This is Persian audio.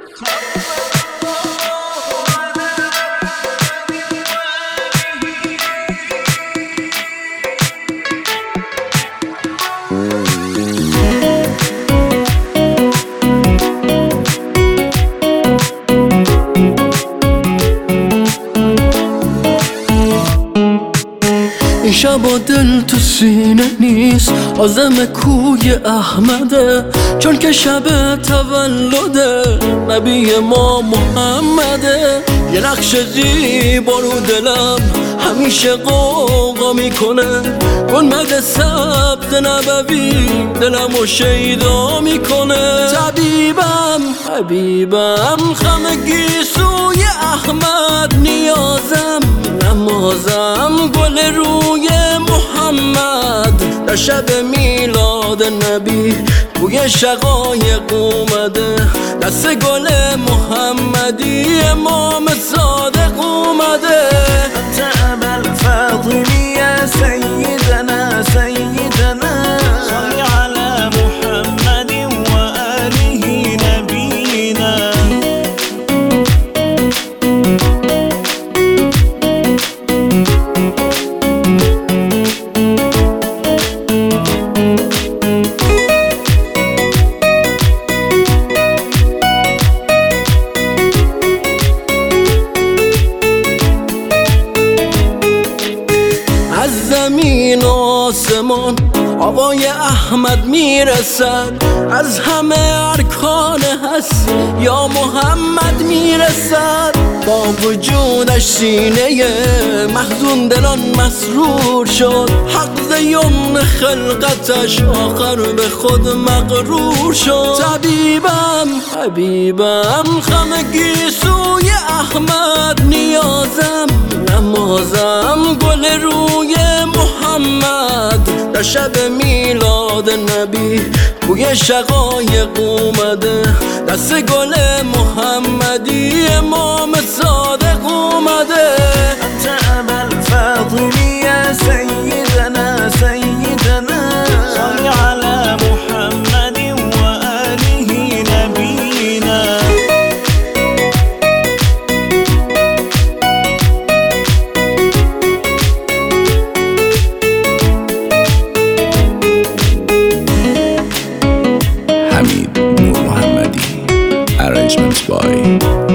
این شبا دل تو سینه نیست عازم کوی احمده، چون که شب تولد نبی ما محمده. یه نقش زیبا رو دلم همیشه قوقا میکنه، گنبد سبز نبوی دلمو شیدا میکنه. حبیبم خم گیسوی احمد، نیازم نمازم گل روی محمد. در شب میلاد نبی بوی شقایق اومده، دست گل محمدی امام صادق اومده. تعب الفاضلی یا سیدنا سیدنا، صل على محمد و آله نبینا. از زمین و آسمان آوای احمد میرسد، از همه ارکان هست یا محمد میرسد. با وجودش سینه محزون دلان مسرور شد، حق ز یمن خلقتش آخر به خود مغرور شد. حبیبم خم گیسوی احمد، نیازم نمازم گل روی محمد. در شب میلاد نبی بوی شقایق اومده، دست گل محمدی امام صادق اومده. تعب الفاضلی یا سیدنا سیدنا، صل على محمد و آله نبینا. حمید نور محمدی. Arrangements by